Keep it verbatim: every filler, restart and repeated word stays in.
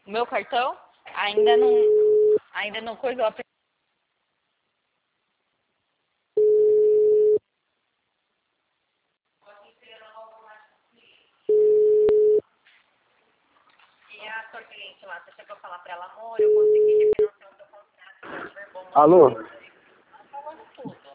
O meu cartão ainda não, ainda não coisou a... E a sua cliente lá, você chegou a falar pra ela, amor, eu consegui refinanciar o seu contrato. Alô?